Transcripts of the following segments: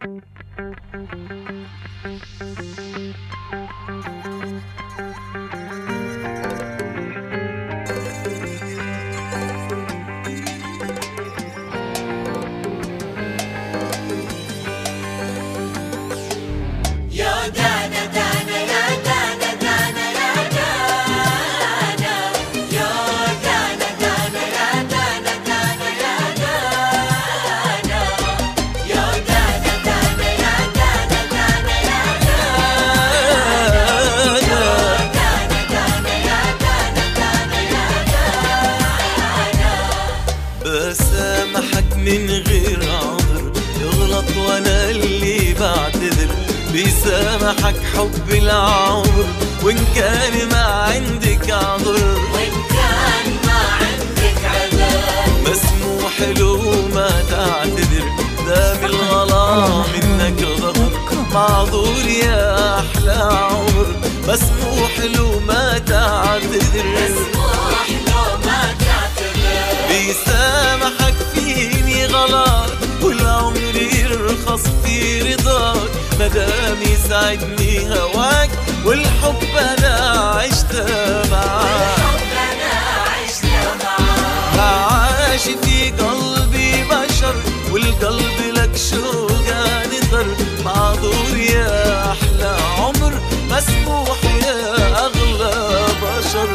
بسامحك من غير عذر، تغلط وانا اللي بعتذر. بيسامحك حب العمر وان كان ما عندك عذر، وان كان ما عندك عذر مسموح له ما تعتذر. دام الغلا منك ظهر، معذور يا احلى عمر. مسموح له ما تعتذر، مسموح له ما تعتذر. بيسامحك فيني غلط والعمر يرخص في رضاك. مدام يسعدني هواك والحب انا عشت معاك. عاش في قلبي بشر والقلب لك شوقه نثر. معذور يا احلى عمر، مسموح يا اغلى بشر.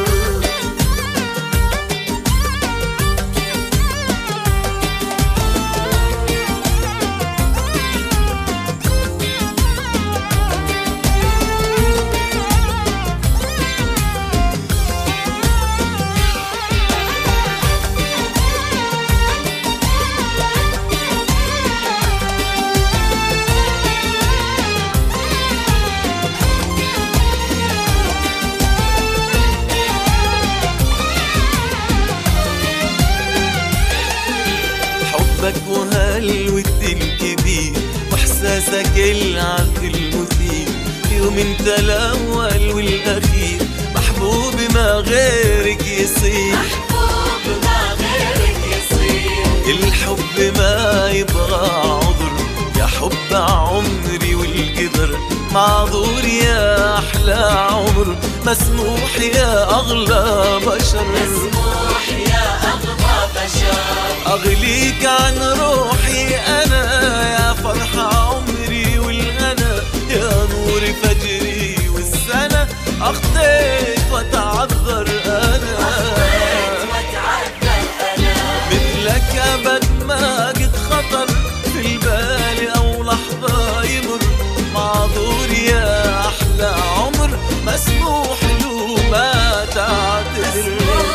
حبك وهالود الكبير واحساسك العهد المثير. يوم انت الاول والاخير، محبوب ما غيرك يصير. محبوب ما غيرك يصير. الحب ما يبغى عذر، يا حب عمري والقدر. معذور يا احلى عمر، مسموح يا اغلى بشر. مسموح يا اغلى بشر. أغليك عن روحي أنا، يا فرح عمري والهنا. يا نور فجري والسنة، أخطيت وأتعذر أنا. مثلك أبد ما قد خطر في البال أو لحظة يمر. معذور يا أحلى عمر، مسموح له ما تعتذر.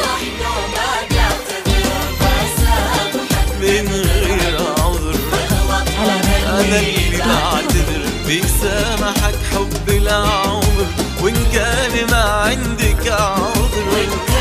من غير عذر أنا اللي بعتذر. بيسامحك حب العمر وإن كان ما عندك عذر.